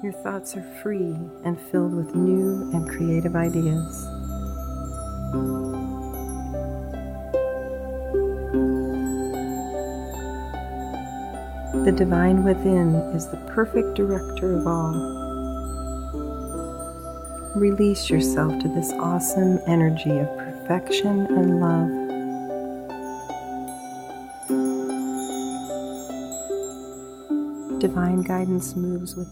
Your thoughts are free and filled with new and creative ideas. The divine within is the perfect director of all. Release yourself to this awesome energy of perfection and love. Divine guidance moves with